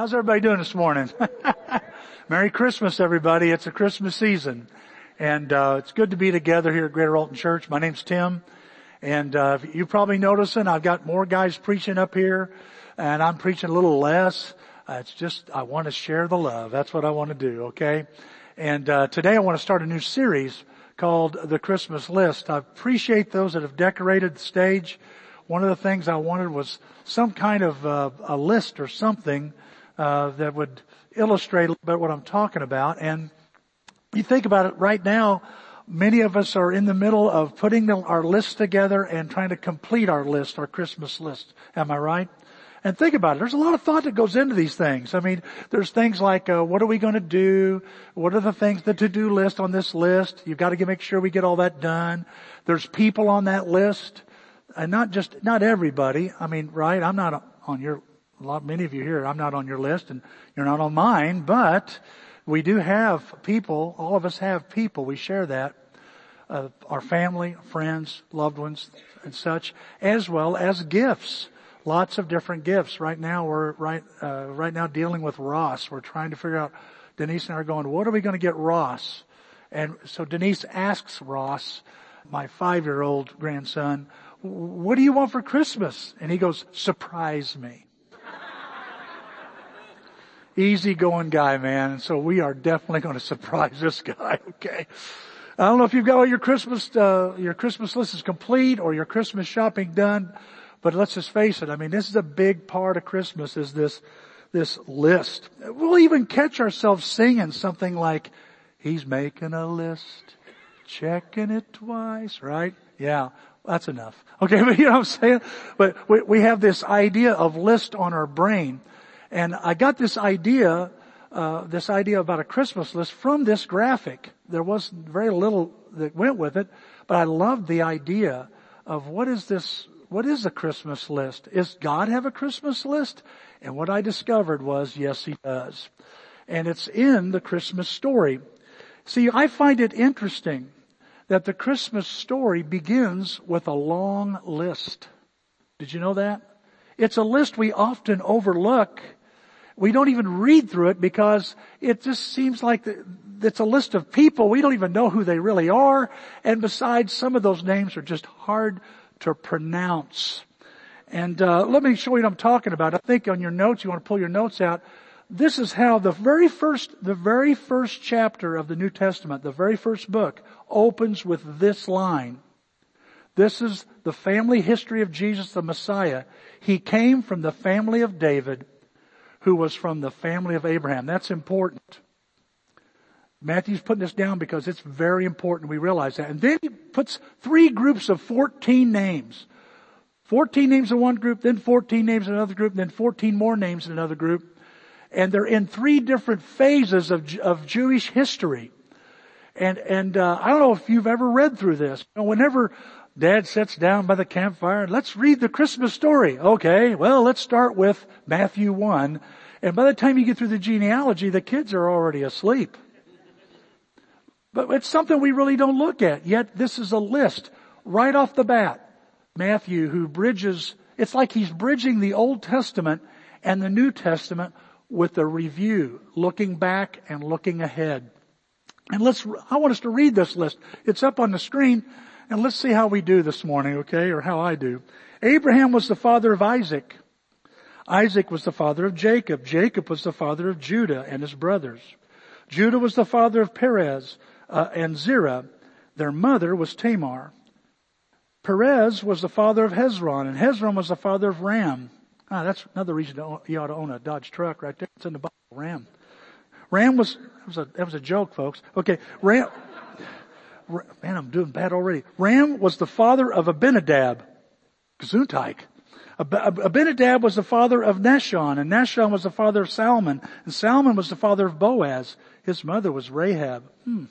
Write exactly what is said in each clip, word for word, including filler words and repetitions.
How's everybody doing this morning? Merry Christmas, everybody. It's a Christmas season. And uh it's good to be together here at Greater Alton Church. My name's Tim. And uh you probably noticing I've got more guys preaching up here, and I'm preaching a little less. Uh, it's just, I want to share the love. That's what I want to do, okay? And uh today I want to start a new series called The Christmas List. I appreciate those that have decorated the stage. One of the things I wanted was some kind of uh, a list or something uh that would illustrate a little bit what I'm talking about. And you think about it right now, many of us are in the middle of putting the, our list together and trying to complete our list, our Christmas list. Am I right? And think about it. There's a lot of thought that goes into these things. I mean, there's things like, uh, what are we going to do? What are the things, the to-do list on this list? You've got to get, make sure we get all that done. There's people on that list. And not just, not everybody. I mean, right? I'm not on your, a lot, many of you here, I'm not on your list and you're not on mine, but we do have people, all of us have people, we share that, uh, our family, friends, loved ones and such, as well as gifts. Lots of different gifts. Right now we're right, uh, right now dealing with Ross. We're trying to figure out, Denise and I are going, what are we going to get Ross? And so Denise asks Ross, my five-year-old grandson, what do you want for Christmas? And he goes, surprise me. Easy going guy, man. And so we are definitely going to surprise this guy. Okay. I don't know if you've got all your Christmas, uh, your Christmas list is complete or your Christmas shopping done, but let's just face it. I mean, this is a big part of Christmas is this, this list. We'll even catch ourselves singing something like, he's making a list, checking it twice, right? Yeah. That's enough. Okay, but you know what I'm saying? But we, we have this idea of list on our brain. And I got this idea, uh, this idea about a Christmas list from this graphic. There was very little that went with it, but I loved the idea of what is this, what is a Christmas list? Does God have a Christmas list? And what I discovered was, yes, He does. And it's in the Christmas story. See, I find it interesting that the Christmas story begins with a long list. Did you know that? It's a list we often overlook. We don't even read through it because it just seems like the, it's a list of people. We don't even know who they really are. And besides, some of those names are just hard to pronounce. And uh, let me show you what I'm talking about. I think on your notes, you want to pull your notes out. This is how the very first, the very first chapter of the New Testament, the very first book, opens with this line. This is the family history of Jesus the Messiah. He came from the family of David, who was from the family of Abraham. That's important. Matthew's putting this down because it's very important we realize that. And then he puts three groups of fourteen names. fourteen names in one group, then fourteen names in another group, then fourteen more names in another group. And they're in three different phases of, of Jewish history. And, and, uh, I don't know if you've ever read through this. You know, whenever Dad sits down by the campfire, let's read the Christmas story. Okay, well, let's start with Matthew one. And by the time you get through the genealogy, the kids are already asleep. But it's something we really don't look at. Yet this is a list right off the bat. Matthew, who bridges, it's like he's bridging the Old Testament and the New Testament with a review, looking back and looking ahead. And let's, I want us to read this list. It's up on the screen, and let's see how we do this morning, okay, or how I do. Abraham was the father of Isaac. Isaac was the father of Jacob. Jacob was the father of Judah and his brothers. Judah was the father of Perez uh, and Zerah. Their mother was Tamar. Perez was the father of Hezron, and Hezron was the father of Ram. Ah, that's another reason you ought to own a Dodge truck right there. It's in the Bible. Ram. Ram was, that was a, that was a joke, folks. Okay. Ram, man, I'm doing bad already. Ram was the father of Abinadab. Gesundheit. Abinadab was the father of Nahshon, and Nahshon was the father of Salmon, and Salmon was the father of Boaz. His mother was Rahab. Hmm.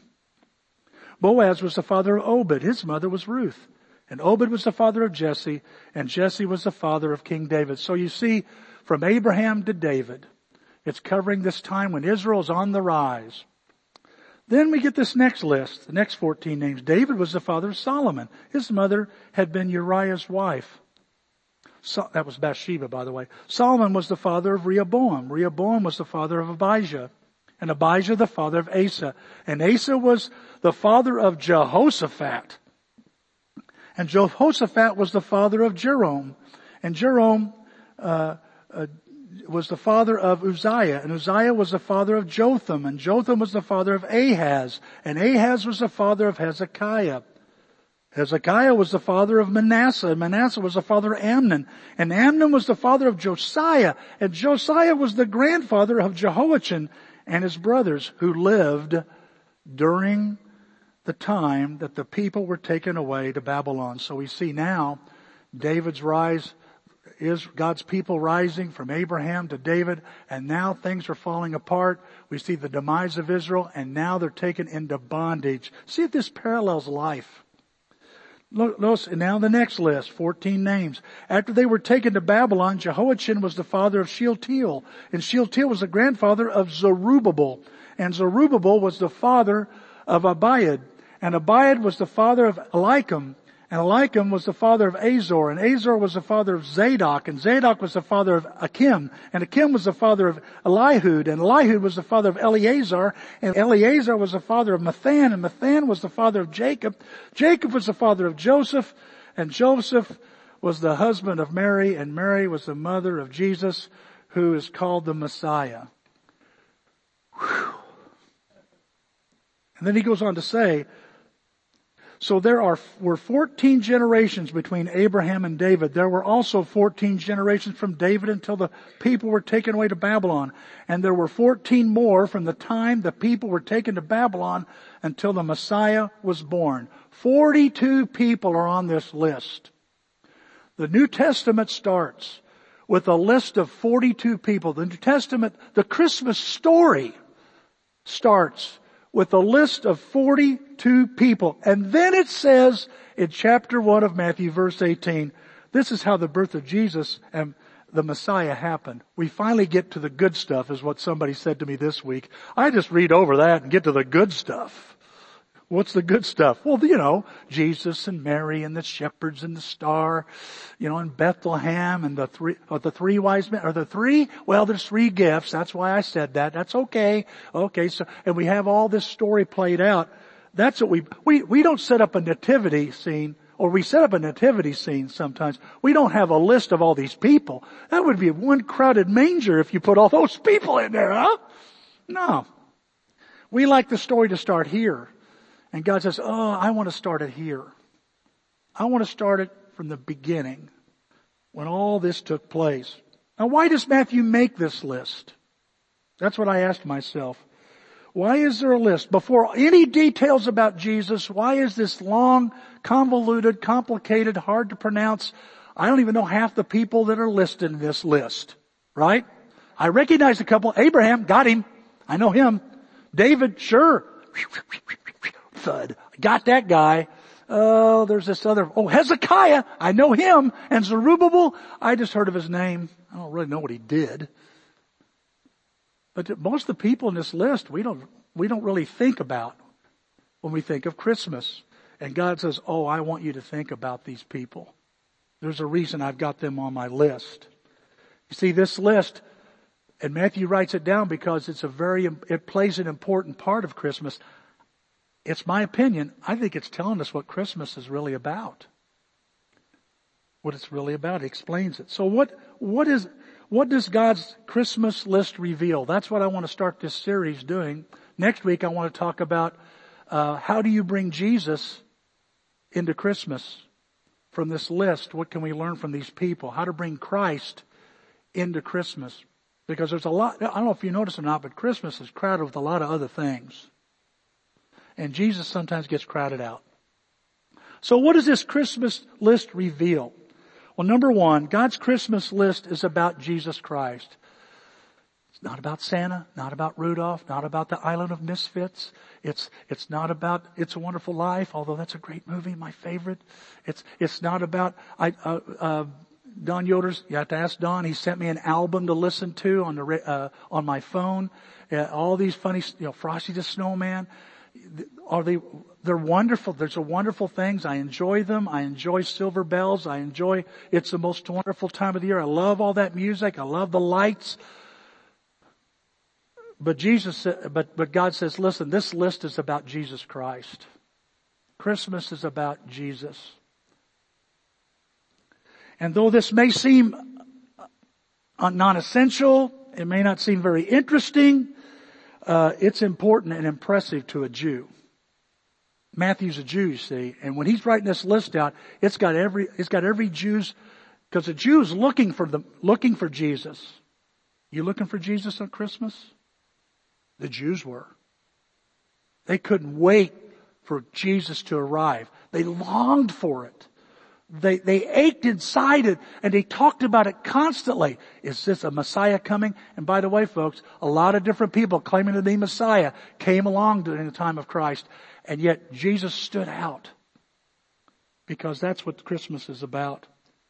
Boaz was the father of Obed. His mother was Ruth. And Obed was the father of Jesse, and Jesse was the father of King David. So you see, from Abraham to David, it's covering this time when Israel is on the rise. Then we get this next list, the next fourteen names. David was the father of Solomon. His mother had been Uriah's wife. So, that was Bathsheba, by the way. Solomon was the father of Rehoboam. Rehoboam was the father of Abijah. And Abijah the father of Asa. And Asa was the father of Jehoshaphat. And Jehoshaphat was the father of Jerome. And Jerome uh, uh, was the father of Uzziah. And Uzziah was the father of Jotham. And Jotham was the father of Ahaz. And Ahaz was the father of Hezekiah. Hezekiah was the father of Manasseh, and Manasseh was the father of Amnon, and Amnon was the father of Josiah, and Josiah was the grandfather of Jehoiachin and his brothers, who lived during the time that the people were taken away to Babylon. So we see now David's rise, is God's people rising from Abraham to David, and now things are falling apart. We see the demise of Israel, and now they're taken into bondage. See if this parallels life. Notice now the next list, fourteen names. After they were taken to Babylon, Jehoiachin was the father of Shealtiel, and Shealtiel was the grandfather of Zerubbabel, and Zerubbabel was the father of Abiad, and Abiad was the father of Eliakim, and Eliakim was the father of Azor, and Azor was the father of Zadok, and Zadok was the father of Achim, and Achim was the father of Elihud, and Elihud was the father of Eleazar, and Eleazar was the father of Mathan, and Mathan was the father of Jacob. Jacob was the father of Joseph, and Joseph was the husband of Mary, and Mary was the mother of Jesus, who is called the Messiah. Whew. And then he goes on to say, so there are, were fourteen generations between Abraham and David. There were also fourteen generations from David until the people were taken away to Babylon. And there were fourteen more from the time the people were taken to Babylon until the Messiah was born. forty-two people are on this list. The New Testament starts with a list of forty-two people. The New Testament, the Christmas story starts with a list of forty-two people. And then it says in chapter one of Matthew, verse eighteen, this is how the birth of Jesus and the Messiah happened. We finally get to the good stuff, is what somebody said to me this week. I just read over that and get to the good stuff. What's the good stuff? Well, you know, Jesus and Mary and the shepherds and the star, you know, and Bethlehem and the three, oh, the three wise men. Are there three? Well, there's three gifts. That's why I said that. That's okay. Okay. So, and we have all this story played out. That's what we, we, we don't set up a nativity scene, or we set up a nativity scene sometimes. We don't have a list of all these people. That would be one crowded manger if you put all those people in there, huh? No. We like the story to start here. And God says, oh, I want to start it here. I want to start it from the beginning, when all this took place. Now, why does Matthew make this list? That's what I asked myself. Why is there a list? Before any details about Jesus, why is this long, convoluted, complicated, hard to pronounce? I don't even know half the people that are listed in this list, right? I recognize a couple. Abraham, got him. I know him. David, sure. Thud. Got that guy. Oh, there's this other, oh, Hezekiah, I know him. And Zerubbabel, I just heard of his name. I don't really know what he did. But most of the people in this list, we don't, we don't really think about when we think of Christmas. And God says, oh, I want you to think about these people. There's a reason I've got them on my list. You see, this list, and Matthew writes it down because it's a very, it plays an important part of Christmas. It's my opinion. I think it's telling us what Christmas is really about. What it's really about. It explains it. So what, what is, what does God's Christmas list reveal? That's what I want to start this series doing. Next week I want to talk about, uh, how do you bring Jesus into Christmas from this list? What can we learn from these people? How to bring Christ into Christmas. Because there's a lot, I don't know if you notice or not, but Christmas is crowded with a lot of other things. And Jesus sometimes gets crowded out. So what does this Christmas list reveal? Well, number one, God's Christmas list is about Jesus Christ. It's not about Santa, not about Rudolph, not about the Island of Misfits. It's, it's not about It's a Wonderful Life, although that's a great movie, my favorite. It's, it's not about, I, uh, uh, Don Yoder's, you have to ask Don, he sent me an album to listen to on the, uh, on my phone. Uh, all these funny, you know, Frosty the Snowman. are they, they're wonderful. There's a wonderful things. I enjoy them. I enjoy Silver Bells. I enjoy, it's the most wonderful time of the year. I love all that music. I love the lights. But Jesus, but, but God says, listen, this list is about Jesus Christ. Christmas is about Jesus. And though this may seem non-essential, it may not seem very interesting, uh, it's important and impressive to a Jew. Matthew's a Jew, you see, and when he's writing this list out, it's got every, it's got every Jew's, because the Jew's looking for the, looking for Jesus. You looking for Jesus on Christmas? The Jews were. They couldn't wait for Jesus to arrive. They longed for it. They, they ached inside it, and they talked about it constantly. Is this a Messiah coming? And by the way, folks, a lot of different people claiming to be Messiah came along during the time of Christ, and yet Jesus stood out. Because that's what Christmas is about.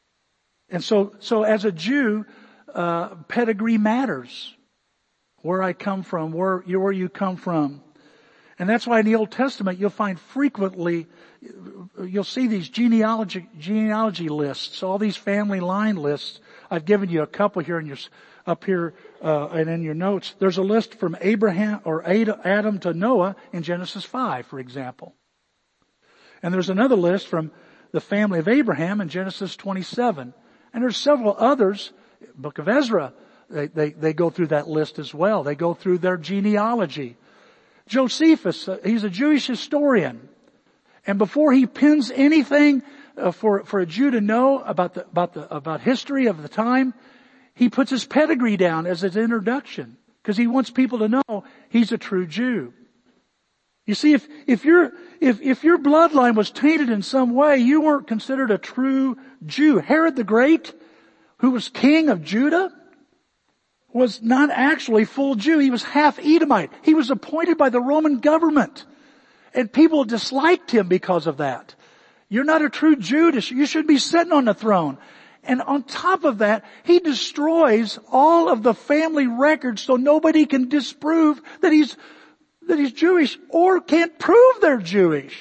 And so, so as a Jew, uh, pedigree matters. Where I come from, where, where you come from. And that's why in the Old Testament you'll find frequently, you'll see these genealogy, genealogy lists, all these family line lists. I've given you a couple here in your, up here, uh, and in your notes. There's a list from Abraham, or Adam to Noah in Genesis five, for example. And there's another list from the family of Abraham in Genesis twenty-seven. And there's several others, Book of Ezra, They, they, they go through that list as well. They go through their genealogy. Josephus, uh, he's a Jewish historian. And before he pins anything uh, for, for a Jew to know about the, about the, about history of the time, he puts his pedigree down as his introduction. Because he wants people to know he's a true Jew. You see, if, if your, if, if your bloodline was tainted in some way, you weren't considered a true Jew. Herod the Great, who was king of Judah, was not actually full Jew. He was half Edomite. He was appointed by the Roman government. And people disliked him because of that. You're not a true Jew. You should be sitting on the throne. And on top of that, he destroys all of the family records so nobody can disprove that he's, that he's Jewish or can't prove they're Jewish.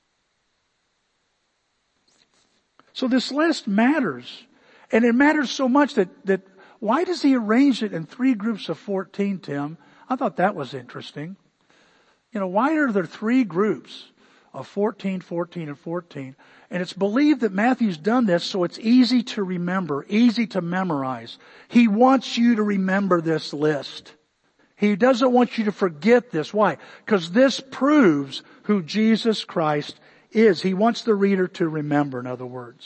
So this list matters. And it matters so much that, that why does he arrange it in three groups of fourteen, Tim? I thought that was interesting. You know, why are there three groups of fourteen, fourteen, and fourteen? And it's believed that Matthew's done this so it's easy to remember, easy to memorize. He wants you to remember this list. He doesn't want you to forget this. Why? Because this proves who Jesus Christ is. He wants the reader to remember, in other words.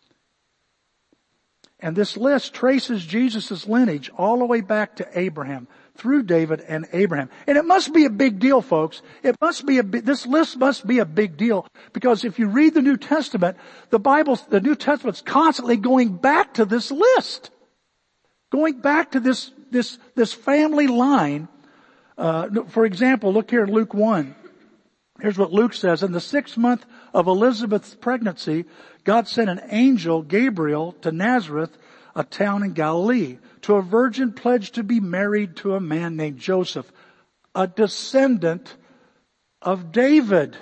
And this list traces Jesus' lineage all the way back to Abraham, through David and Abraham. And it must be a big deal, folks. It must be a, this list must be a big deal, because if you read the New Testament, the Bible, the New Testament's constantly going back to this list. Going back to this, this, this family line. Uh, for example, look here in Luke one. Here's what Luke says. In the sixth month of Elizabeth's pregnancy, God sent an angel, Gabriel, to Nazareth, a town in Galilee, to a virgin pledged to be married to a man named Joseph, a descendant of David.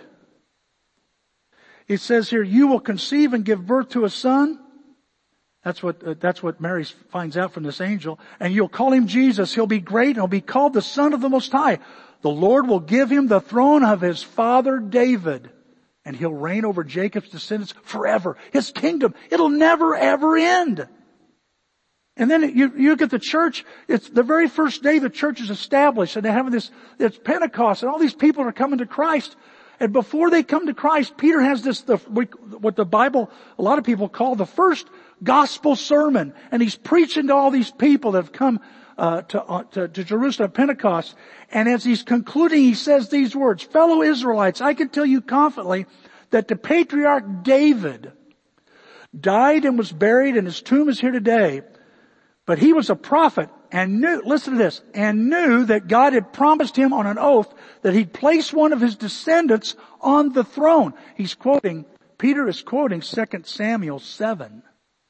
It says here, you will conceive and give birth to a son. That's what, uh, that's what Mary finds out from this angel. And you'll call him Jesus. He'll be great and he'll be called the Son of the Most High. The Lord will give him the throne of his father David, and he'll reign over Jacob's descendants forever. His kingdom, it'll never ever end. And then you, you look at the church, it's the very first day the church is established, and they're having this, it's Pentecost, and all these people are coming to Christ. And before they come to Christ, Peter has this, the, what the Bible, a lot of people call the first gospel sermon. And he's preaching to all these people that have come uh, to, uh, to, to Jerusalem at Pentecost. And as he's concluding, he says these words, fellow Israelites, I can tell you confidently that the patriarch David died and was buried, and his tomb is here today. But he was a prophet and knew, listen to this, and knew that God had promised him on an oath that he'd place one of his descendants on the throne. He's quoting, Peter is quoting Second Samuel seven.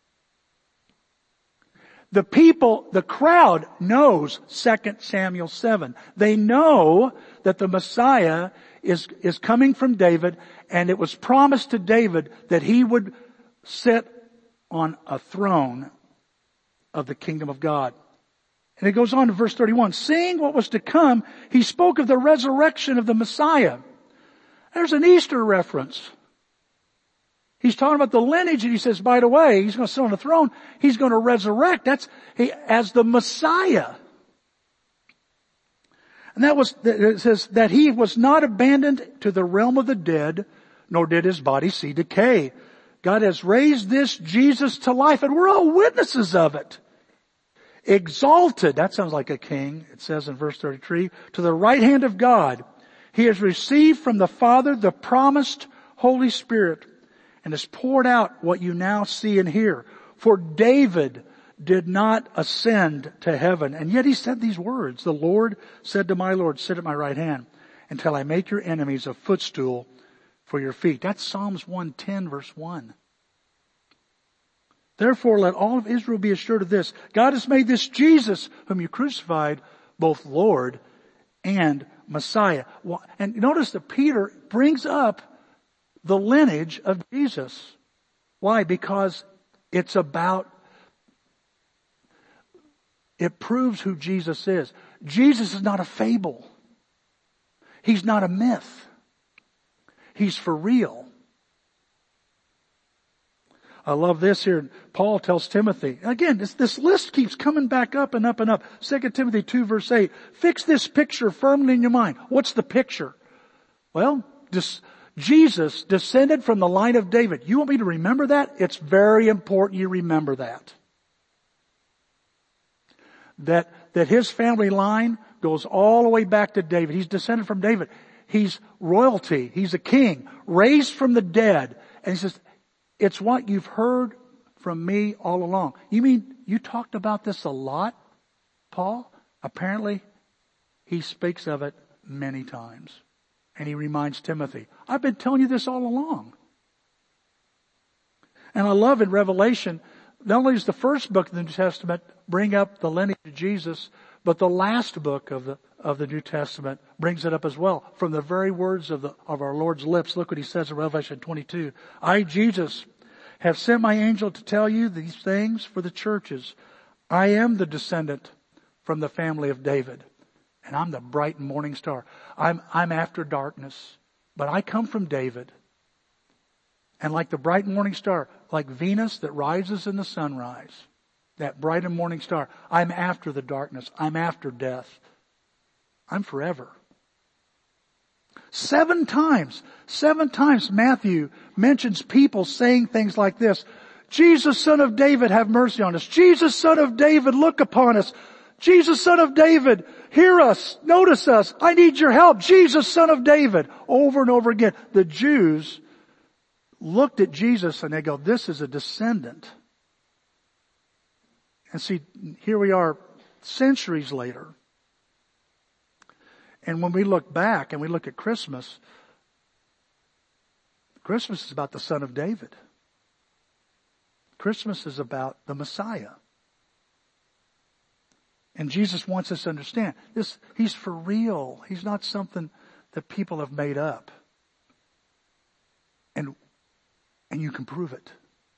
The people, the crowd knows Second Samuel seven. They know that the Messiah is, is coming from David, and it was promised to David that he would sit on a throne of the kingdom of God. And it goes on to verse thirty-one. Seeing what was to come, he spoke of the resurrection of the Messiah. There's an Easter reference. He's talking about the lineage, and he says, by the way, he's going to sit on the throne. He's going to resurrect. That's he, as the Messiah. And that was, it says that he was not abandoned to the realm of the dead, nor did his body see decay. God has raised this Jesus to life, and we're all witnesses of it. Exalted, that sounds like a king, it says in verse thirty-three, to the right hand of God. He has received from the Father the promised Holy Spirit, and has poured out what you now see and hear. For David did not ascend to heaven, and yet he said these words, the Lord said to my Lord, sit at my right hand until I make your enemies a footstool for your feet. That's Psalms one ten verse one. Therefore let all of Israel be assured of this. God has made this Jesus, whom you crucified, both Lord and Messiah. And notice that Peter brings up the lineage of Jesus. Why? Because it's about, it proves who Jesus is. Jesus is not a fable. He's not a myth. He's for real. I love this here. Paul tells Timothy, again, this, this list keeps coming back up and up and up. Second Timothy two verse eight, fix this picture firmly in your mind. What's the picture? Well, this, Jesus descended from the line of David. You want me to remember that? It's very important you remember that. That, that his family line goes all the way back to David. He's descended from David. He's royalty. He's a king, raised from the dead. And he says, it's what you've heard from me all along. You mean you talked about this a lot, Paul? Apparently, he speaks of it many times. And he reminds Timothy, I've been telling you this all along. And I love in Revelation, not only does the first book of the New Testament bring up the lineage of Jesus, but the last book of the of the New Testament brings it up as well. From the very words of the of our Lord's lips. Look what he says in Revelation twenty-two. I, Jesus, have sent my angel to tell you these things for the churches. I am the descendant from the family of David. And I'm the bright and morning star. I'm, I'm after darkness. But I come from David. And like the bright and morning star, like Venus that rises in the sunrise, that bright and morning star, I'm after the darkness. I'm after death. I'm forever. Seven times, seven times Matthew mentions people saying things like this. Jesus, son of David, have mercy on us. Jesus, son of David, look upon us. Jesus, son of David, hear us, notice us. I need your help. Jesus, son of David. Over and over again. The Jews looked at Jesus and they go, this is a descendant. And see, here we are centuries later. And when we look back and we look at Christmas, Christmas is about the Son of David. Christmas is about the Messiah. And Jesus wants us to understand this, he's for real. He's not something that people have made up. And, and you can prove it.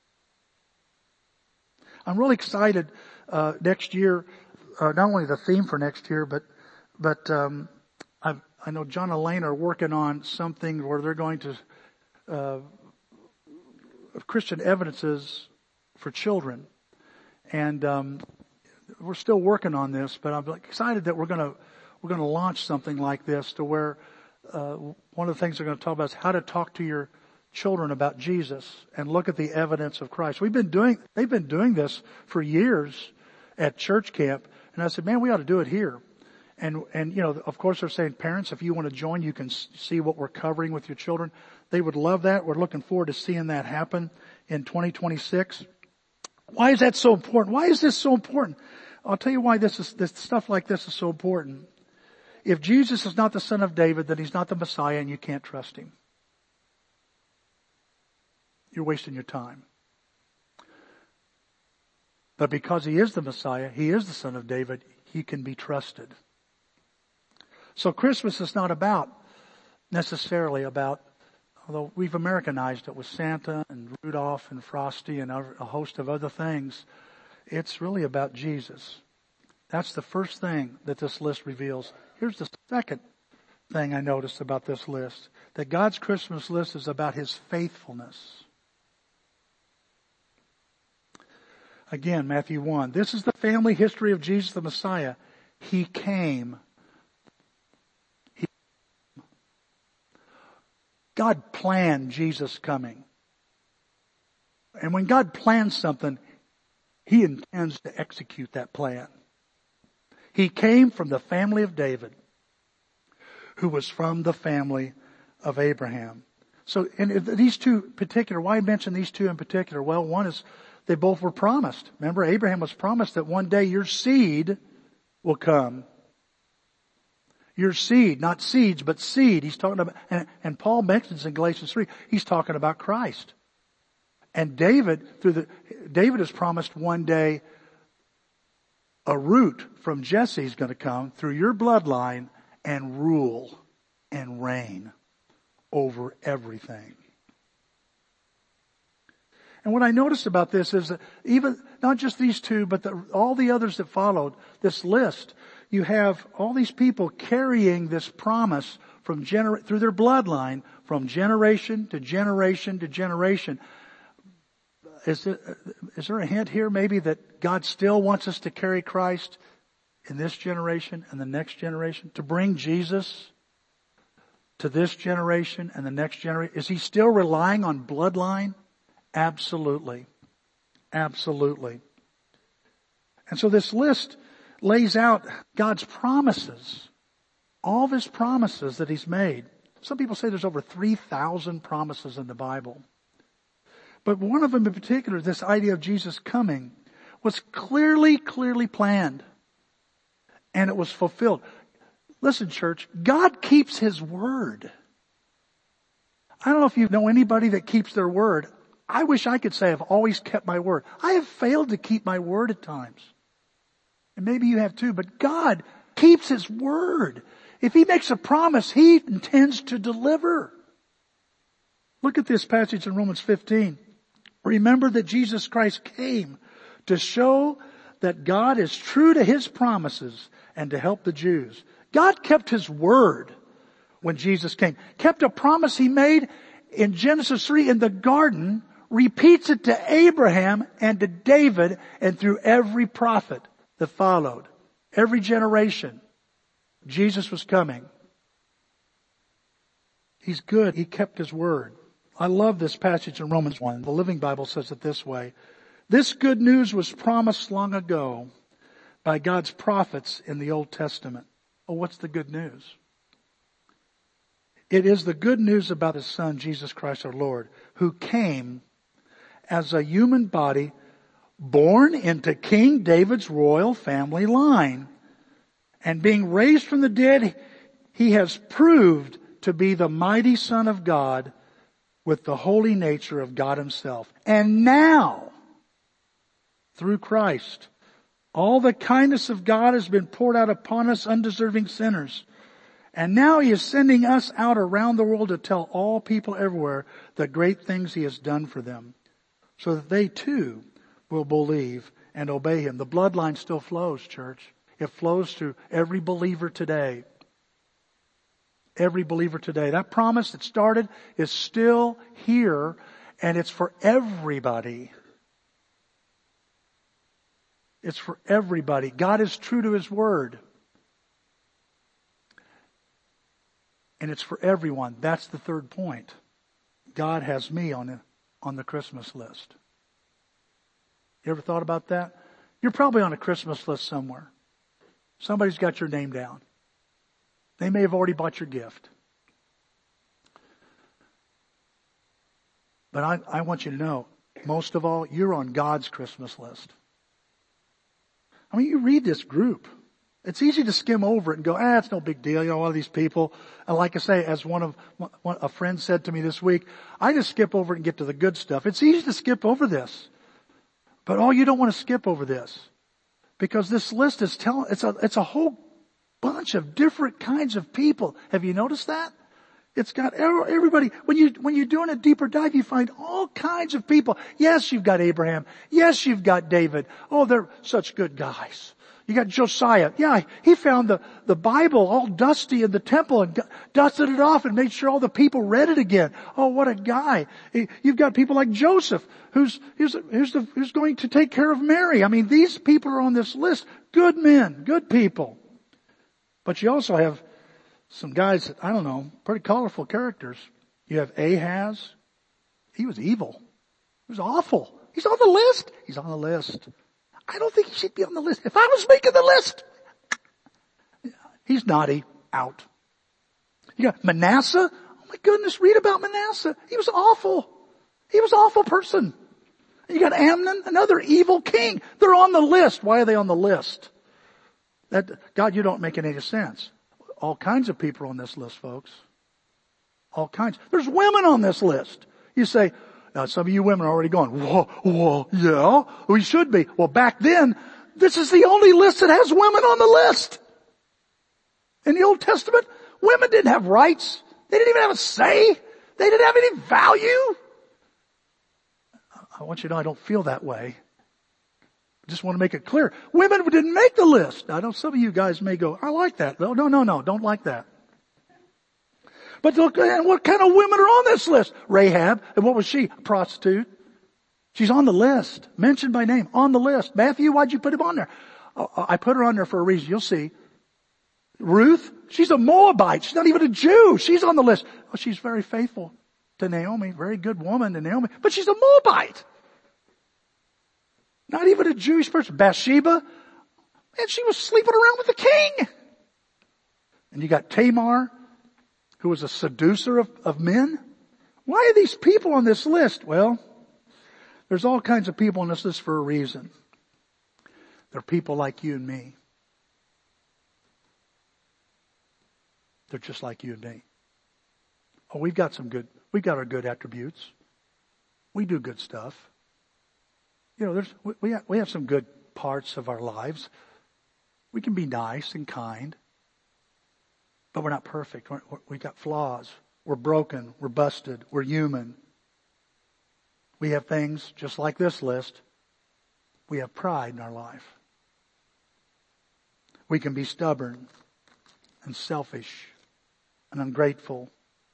I'm really excited, uh, next year, uh, not only the theme for next year, but, but, um, I've, I know John and Elaine are working on something where they're going to, uh, Christian evidences for children. And, um, we're still working on this, but I'm excited that we're going to, we're going to launch something like this to where, uh, one of the things they're going to talk about is how to talk to your children about Jesus and look at the evidence of Christ. We've been doing, they've been doing this for years at church camp. And I said, man, we ought to do it here. And, and, you know, of course they're saying, parents, if you want to join, you can see what we're covering with your children. They would love that. We're looking forward to seeing that happen in twenty twenty-six. Why is that so important? Why is this so important? I'll tell you why this is, this stuff like this is so important. If Jesus is not the Son of David, then he's not the Messiah and you can't trust him. You're wasting your time. But because he is the Messiah, he is the Son of David, he can be trusted. So Christmas is not about necessarily about, although we've Americanized it with Santa and Rudolph and Frosty and a host of other things, it's really about Jesus. That's the first thing that this list reveals. Here's the second thing I noticed about this list, that God's Christmas list is about His faithfulness. Again, Matthew one. This is the family history of Jesus the Messiah. He came. He, God planned Jesus coming. And when God plans something, He intends to execute that plan. He came from the family of David, who was from the family of Abraham. So, and these two particular, why mention these two in particular? Well, one is they both were promised. Remember, Abraham was promised that one day your seed will come. Your seed, not seeds, but seed. He's talking about, and, and Paul mentions in Galatians three, he's talking about Christ. And David, through the, David is promised one day a root from Jesse is going to come through your bloodline and rule and reign over everything. And what I noticed about this is that even, not just these two, but the, all the others that followed this list, you have all these people carrying this promise from gener- through their bloodline from generation to generation to generation. Is, it, is there a hint here maybe that God still wants us to carry Christ in this generation and the next generation? To bring Jesus to this generation and the next generation? Is He still relying on bloodline? Absolutely. Absolutely. And so this list lays out God's promises. All of His promises that He's made. Some people say there's over three thousand promises in the Bible. But one of them in particular, this idea of Jesus coming, was clearly, clearly planned. And it was fulfilled. Listen, church, God keeps His word. I don't know if you know anybody that keeps their word. I wish I could say I've always kept my word. I have failed to keep my word at times. And maybe you have too, but God keeps His word. If He makes a promise, He intends to deliver. Look at this passage in Romans fifteen. Remember that Jesus Christ came to show that God is true to His promises and to help the Jews. God kept His word when Jesus came. Kept a promise He made in Genesis three in the garden, repeats it to Abraham and to David and through every prophet that followed. Every generation. Jesus was coming. He's good. He kept His word. I love this passage in Romans one. The Living Bible says it this way. This good news was promised long ago by God's prophets in the Old Testament. Oh, what's the good news? It is the good news about His Son, Jesus Christ our Lord, who came as a human body born into King David's royal family line. And being raised from the dead, He has proved to be the mighty Son of God with the holy nature of God Himself. And now, through Christ, all the kindness of God has been poured out upon us undeserving sinners. And now He is sending us out around the world to tell all people everywhere the great things He has done for them, so that they too will believe and obey Him. The bloodline still flows, church. It flows to every believer today. Every believer today. That promise that started is still here, and it's for everybody. It's for everybody. God is true to His word. And it's for everyone. That's the third point. God has me on the, on the Christmas list. You ever thought about that? You're probably on a Christmas list somewhere. Somebody's got your name down. They may have already bought your gift. But I, I want you to know, most of all, you're on God's Christmas list. I mean, you read this group. It's easy to skim over it and go, ah, it's no big deal. You know, one of these people. And like I say, as one of, one, a friend said to me this week, I just skip over it and get to the good stuff. It's easy to skip over this. But oh, you don't want to skip over this. Because this list is telling, it's a, it's a whole bunch of different kinds of people. Have you noticed that? It's got everybody. When you, when you're doing a deeper dive, you find all kinds of people. Yes, you've got Abraham. Yes, you've got David. Oh, they're such good guys. You got Josiah. Yeah, he found the, the Bible all dusty in the temple and dusted it off and made sure all the people read it again. Oh, what a guy. You've got people like Joseph, who's, who's, who's, the, who's going to take care of Mary. I mean, these people are on this list. Good men, good people. But you also have some guys that, I don't know, pretty colorful characters. You have Ahaz. He was evil. He was awful. He's on the list. He's on the list. I don't think he should be on the list. If I was making the list, he's naughty. Out. You got Manasseh. Oh my goodness, read about Manasseh. He was awful. He was an awful person. You got Amnon, another evil king. They're on the list. Why are they on the list? That, God, you don't make any sense. All kinds of people on this list, folks. All kinds. There's women on this list. You say, now some of you women are already going, whoa, whoa, yeah, we should be. Well, back then, this is the only list that has women on the list. In the Old Testament, women didn't have rights. They didn't even have a say. They didn't have any value. I want you to know I don't feel that way. I just want to make it clear. Women didn't make the list. I know some of you guys may go, I like that. No, no, no, no, don't like that. But look, and what kind of women are on this list? Rahab. And what was she? A prostitute. She's on the list. Mentioned by name. On the list. Matthew, why'd you put him on there? I put her on there for a reason. You'll see. Ruth. She's a Moabite. She's not even a Jew. She's on the list. Well, she's very faithful to Naomi. Very good woman to Naomi. But she's a Moabite. Not even a Jewish person. Bathsheba. And she was sleeping around with the king. And you got Tamar, who was a seducer of, of men. Why are these people on this list? Well, there's all kinds of people on this list for a reason. They're people like you and me. They're just like you and me. Oh, we've got some good, we've got our good attributes. We do good stuff. You know, there's, we have, we have some good parts of our lives. We can be nice and kind. But we're not perfect. We're, we've got flaws. We're broken. We're busted. We're human. We have things just like this list. We have pride in our life. We can be stubborn and selfish and ungrateful.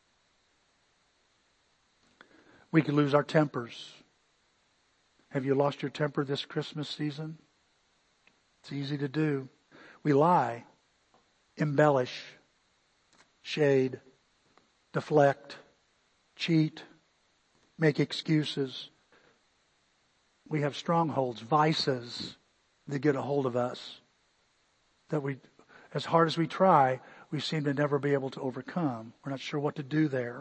We can lose our tempers. Have you lost your temper this Christmas season? It's easy to do. We lie, embellish, shade, deflect, cheat, make excuses. We have strongholds, vices that get a hold of us that we, as hard as we try, we seem to never be able to overcome. We're not sure what to do there.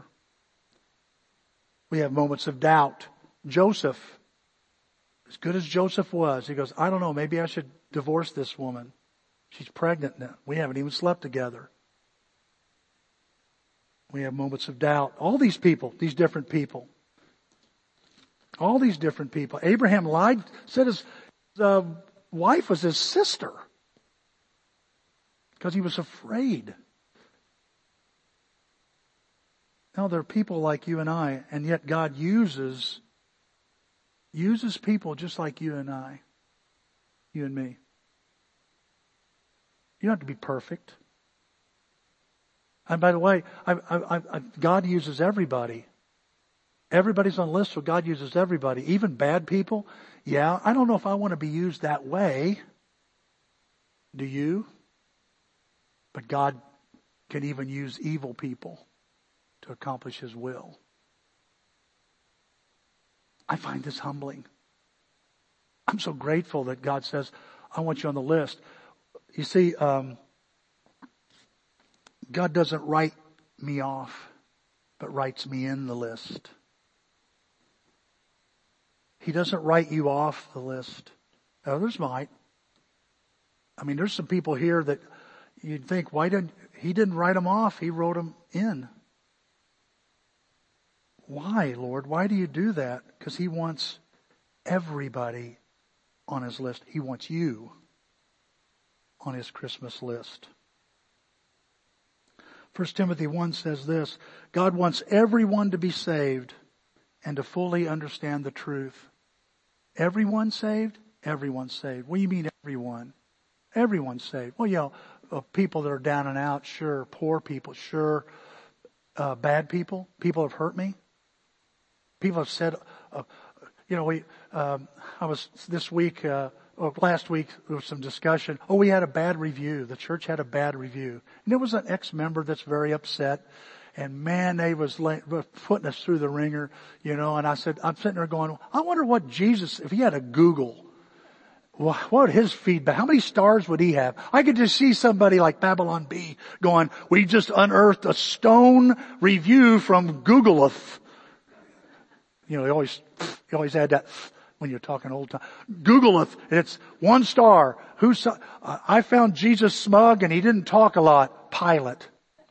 We have moments of doubt. Joseph, as good as Joseph was, he goes, I don't know, maybe I should divorce this woman. She's pregnant now. We haven't even slept together. We have moments of doubt. All these people, these different people. All these different people. Abraham lied, said his uh, wife was his sister because he was afraid. Now there are people like you and I, and yet God uses, uses people just like you and I, you and me. You don't have to be perfect. And by the way, I, I, I, God uses everybody. Everybody's on the list, so God uses everybody. Even bad people. Yeah, I don't know if I want to be used that way. Do you? But God can even use evil people to accomplish His will. I find this humbling. I'm so grateful that God says, I want you on the list. You see, um, God doesn't write me off, but writes me in the list. He doesn't write you off the list. Others might. I mean, there's some people here that you'd think, why didn't, He didn't write them off, He wrote them in. Why, Lord? Why do you do that? Because He wants everybody on His list. He wants you on His Christmas list. First Timothy one says this, God wants everyone to be saved and to fully understand the truth. Everyone saved? Everyone's saved. What do you mean everyone? Everyone's saved. Well, you know, uh, people that are down and out, sure. Poor people, sure. Uh, bad people, people have hurt me. People have said, uh, you know, we, um, I was this week, uh, or last week, there was some discussion. Oh, we had a bad review. The church had a bad review. And it was an ex-member that's very upset. And man, they was lay, putting us through the ringer, you know, and I said, I'm sitting there going, I wonder what Jesus, if he had a Google, what would his feedback, how many stars would he have? I could just see somebody like Babylon B going, we just unearthed a stone review from Googleeth. You know, they always, you always add that when you're talking old time. Googleeth, it's one star. Who's, I found Jesus smug and he didn't talk a lot. Pilate.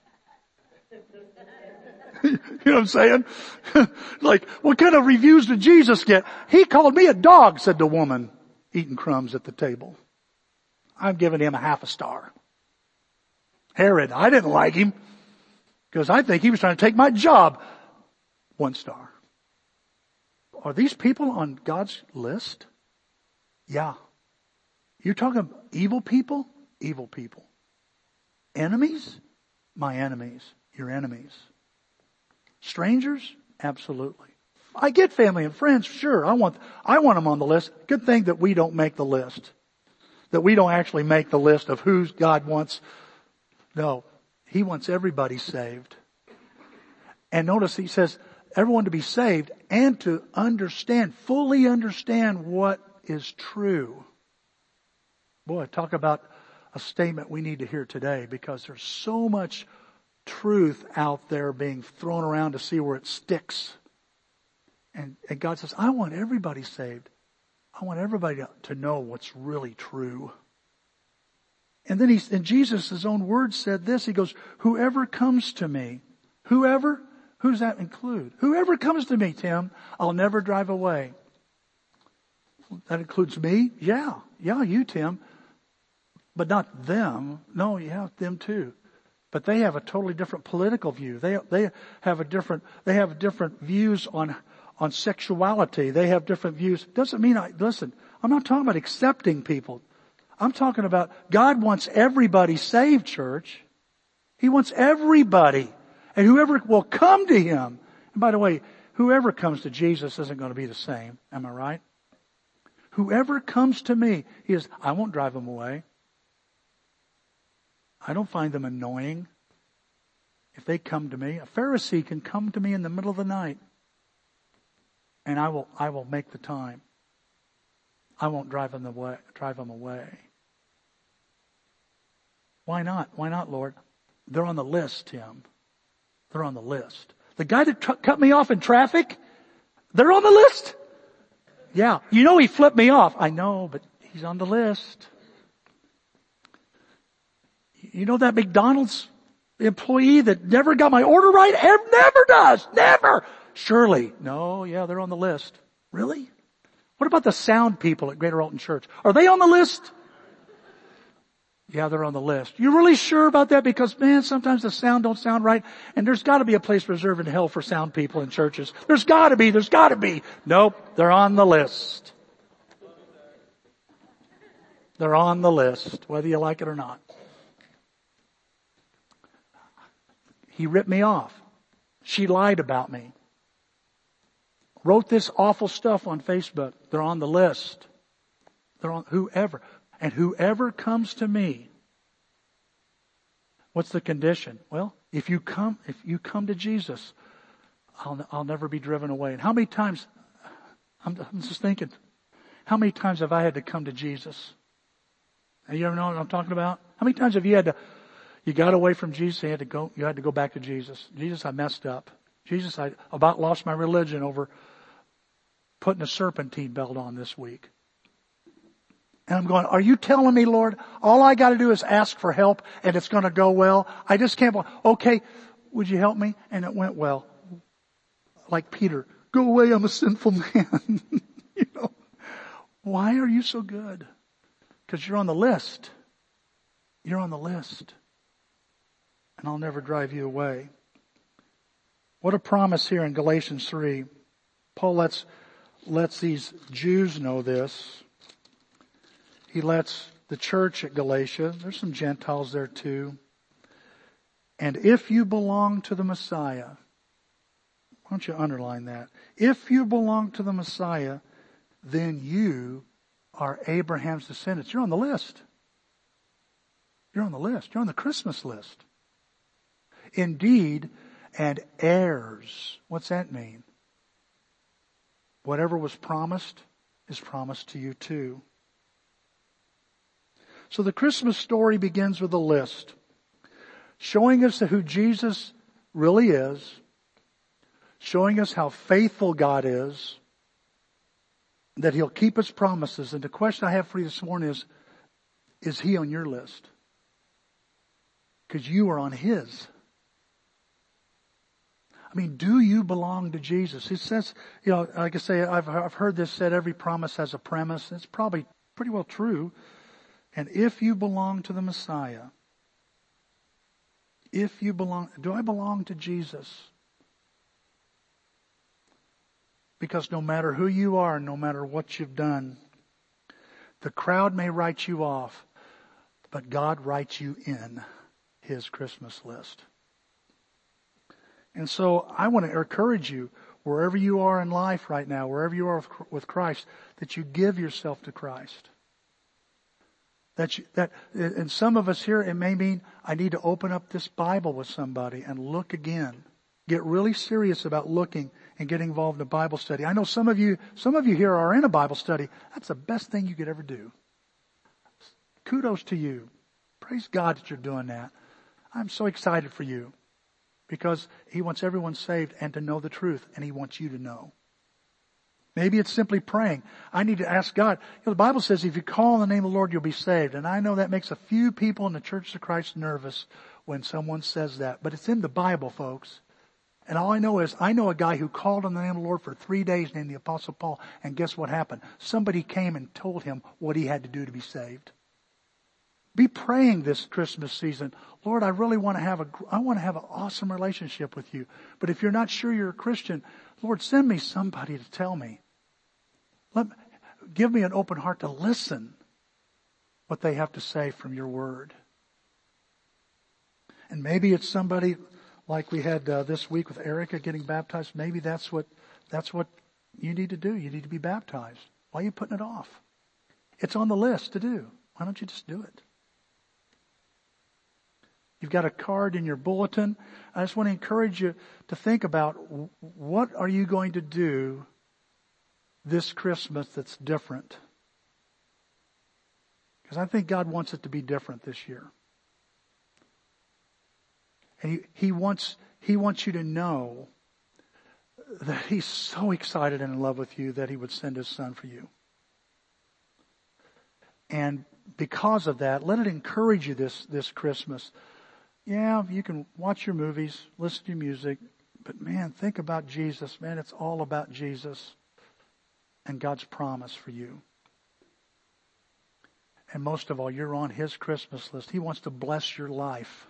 You know what I'm saying? Like, what kind of reviews did Jesus get? He called me a dog, said the woman, eating crumbs at the table. I'm giving him a half a star. Herod, I didn't like him because I think he was trying to take my job. One star. Are these people on God's list? Yeah. You're talking evil people? Evil people. Enemies? My enemies. Your enemies. Strangers? Absolutely. I get family and friends, sure. I want, I want them on the list. Good thing that we don't make the list. That we don't actually make the list of who God wants. No. He wants everybody saved. And notice he says, everyone to be saved and to understand, fully understand what is true. Boy, talk about a statement we need to hear today because there's so much truth out there being thrown around to see where it sticks. And, and God says, I want everybody saved. I want everybody to, to know what's really true. And then he's, and Jesus, his own words said this, he goes, whoever comes to me, whoever, who does that include? Whoever comes to me, Tim, I'll never drive away. That includes me? Yeah. Yeah, you, Tim. But not them. No, yeah, them too. But they have a totally different political view. They, they have a different, they have different views on, on sexuality. They have different views. Doesn't mean I, listen, I'm not talking about accepting people. I'm talking about God wants everybody saved, church. He wants everybody. And whoever will come to Him. And by the way, whoever comes to Jesus isn't going to be the same. Am I right? Whoever comes to me, He is, I won't drive them away. I don't find them annoying. If they come to me, a Pharisee can come to me in the middle of the night. And I will, I will make the time. I won't drive them away, drive them away. Why not? Why not, Lord? They're on the list, Tim. They're on the list. The guy that tr- cut me off in traffic, they're on the list. Yeah. You know he flipped me off. I know, but he's on the list. You know that McDonald's employee that never got my order right? Never does. Never. Shirley. No, yeah, they're on the list. Really? What about the sound people at Greater Alton Church? Are they on the list? Yeah, they're on the list. You really sure about that? Because man, sometimes the sound don't sound right. And there's got to be a place reserved in hell for sound people in churches. There's got to be. There's got to be. Nope. They're on the list. They're on the list, whether you like it or not. He ripped me off. She lied about me. Wrote this awful stuff on Facebook. They're on the list. They're on whoever. And whoever comes to me, what's the condition? Well, if you come, if you come to Jesus, I'll, I'll never be driven away. And how many times, I'm, I'm just thinking, how many times have I had to come to Jesus? And you ever know what I'm talking about? How many times have you had to, you got away from Jesus, you had to go, you had to go back to Jesus. Jesus, I messed up. Jesus, I about lost my religion over putting a serpentine belt on this week. And I'm going, are you telling me, Lord, all I got to do is ask for help and it's going to go well? I just can't, okay, would you help me? And it went well. Like Peter, go away, I'm a sinful man. You know, why are you so good? Because you're on the list. You're on the list. and I'll never drive you away. What a promise here in Galatians three. Paul lets, lets these Jews know this. He lets the church at Galatia, there's some Gentiles there too. And if you belong to the Messiah, why don't you underline that? If you belong to the Messiah, then you are Abraham's descendants. You're on the list. You're on the list. You're on the Christmas list. Indeed, and heirs. What's that mean? Whatever was promised is promised to you too. So the Christmas story begins with a list, showing us who Jesus really is, showing us how faithful God is, that He'll keep His promises. And the question I have for you this morning is, is He on your list? Because you are on His. I mean, do you belong to Jesus? It says, you know, like I say, I've, I've heard this said, every promise has a premise. It's probably pretty well true. And if you belong to the Messiah, if you belong, do I belong to Jesus? Because no matter who you are, no matter what you've done, the crowd may write you off, but God writes you in His Christmas list. And so I want to encourage you, wherever you are in life right now, wherever you are with Christ, that you give yourself to Christ. That you, that, and some of us here, it may mean I need to open up this Bible with somebody and look again. Get really serious about looking and getting involved in a Bible study. I know some of you, some of you here are in a Bible study. That's the best thing you could ever do. Kudos to you. Praise God that you're doing that. I'm so excited for you because He wants everyone saved and to know the truth, and He wants you to know. Maybe it's simply praying. I need to ask God. You know, the Bible says if you call on the name of the Lord, you'll be saved. And I know that makes a few people in the Church of Christ nervous when someone says that. But it's in the Bible, folks. And all I know is I know a guy who called on the name of the Lord for three days named the Apostle Paul. And guess what happened? Somebody came and told him what he had to do to be saved. Be praying this Christmas season. Lord, I really want to have a, I want to have an awesome relationship with you. But if you're not sure you're a Christian, Lord, send me somebody to tell me. Let, give me an open heart to listen what they have to say from your word. And maybe it's somebody like we had uh, this week with Erica getting baptized. Maybe that's what, that's what you need to do. You need to be baptized. Why are you putting it off? It's on the list to do. Why don't you just do it? You've got a card in your bulletin. I just want to encourage you to think about what are you going to do this Christmas that's different? Because I think God wants it to be different this year. And he, he wants, he wants you to know that He's so excited and in love with you that He would send His Son for you. And because of that, let it encourage you this, this Christmas. Yeah, you can watch your movies, listen to music, but man, think about Jesus. Man, it's all about Jesus and God's promise for you. And most of all, you're on His Christmas list. He wants to bless your life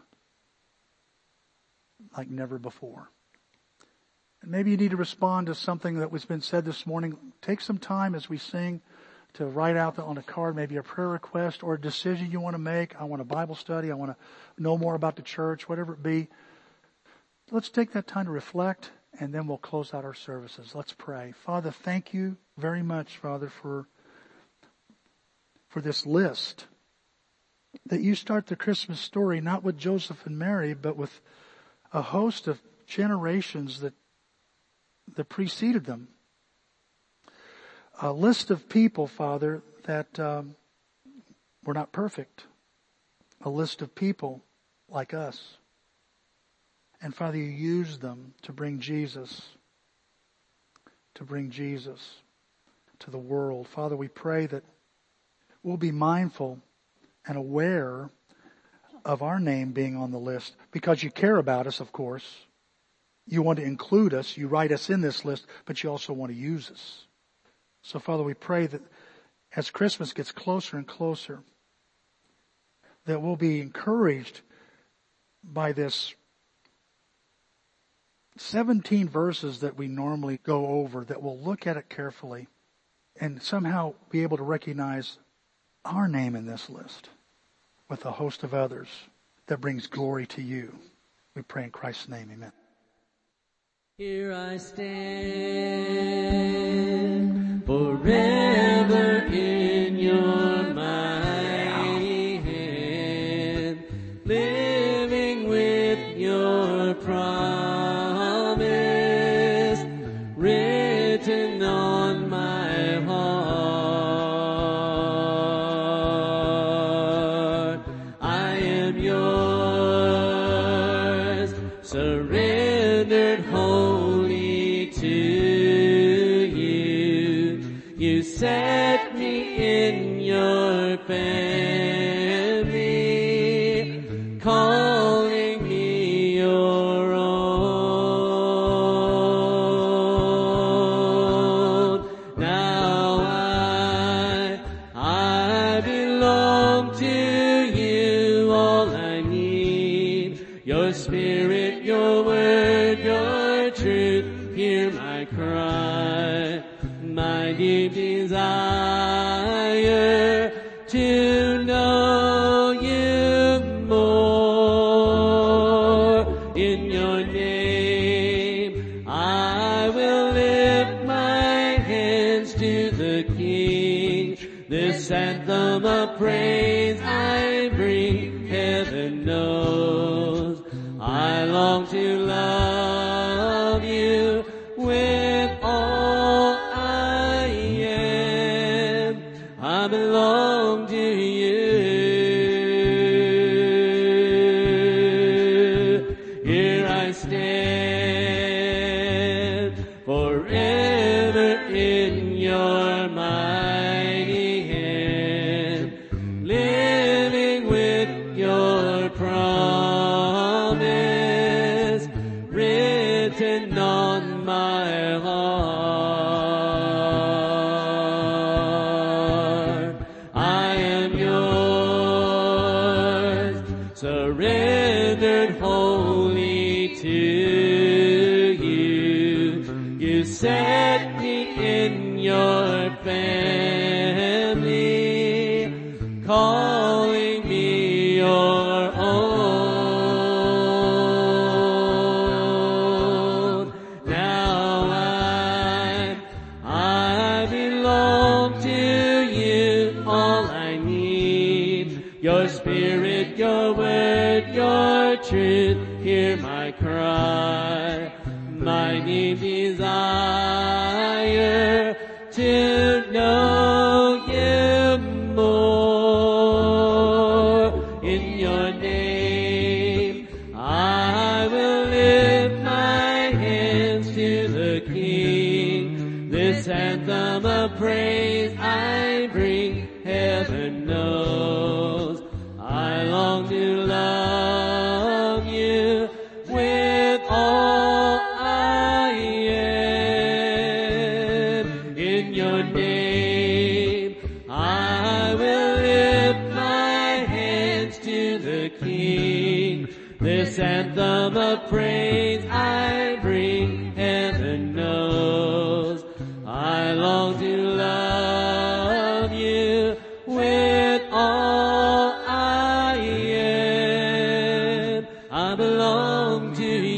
like never before. And maybe you need to respond to something that was been said this morning. Take some time as we sing to write out on a card maybe a prayer request or a decision you want to make. I want a Bible study. I want to know more about the church, whatever it be. Let's take that time to reflect, and then we'll close out our services. Let's pray. Father, thank you very much, Father, for, for this list. That you start the Christmas story not with Joseph and Mary, but with a host of generations that, that preceded them. A list of people, Father, that um, were not perfect. A list of people like us. And Father, you used them to bring Jesus, to bring Jesus to the world. Father, we pray that we'll be mindful and aware of our name being on the list because you care about us, of course. You want to include us. You write us in this list, but you also want to use us. So, Father, we pray that as Christmas gets closer and closer, that we'll be encouraged by this seventeen verses that we normally go over, that we'll look at it carefully and somehow be able to recognize our name in this list with a host of others that brings glory to you. We pray in Christ's name, amen. Here I stand forever in your mighty hand, living with your promise written on my heart. I am yours, surrendered wholly to you. You set me in your family, calling me your own. Now I, I belong to you, all I need. Your spirit, your word, your truth, hear my cry. My deep desire to know you more. In your name I will lift my hands to the King. This anthem of praise I bring, heaven knows. I long to love you with all I am. I belong to you. Here I stand forever in your mighty hand, living with your promise written on my heart. I am yours, surrendered wholly to you. You set me in your family, calling me your own. Now I, I belong to you, all I need. Your spirit, your word, your truth, hear my cry. My deep desire to know you more. In your name I will lift my hands to the King. This anthem of praise I bring, heaven knows. I long to love you with all I am. In your name I will lift my hands to the King. This anthem of praise I bring, heaven knows. I long to love you with all I am. I belong to you.